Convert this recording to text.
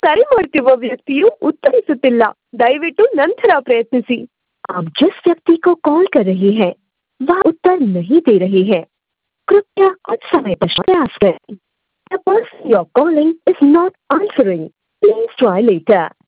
ಕರೆ ಮಾಡ್ತಿರುವ ವ್ಯಕ್ತಿಯು ಉತ್ತರಿಸುತ್ತಿಲ್ಲ, ದಯವಿಟ್ಟು ನಂತರ ಪ್ರಯತ್ನಿಸಿ. आप जिस व्यक्ति को कॉल कर रही हैं, वह उत्तर नहीं दे रही है. कृपया कुछ समय पश्चात प्रयास करें. The person you're calling is not answering. Please try later.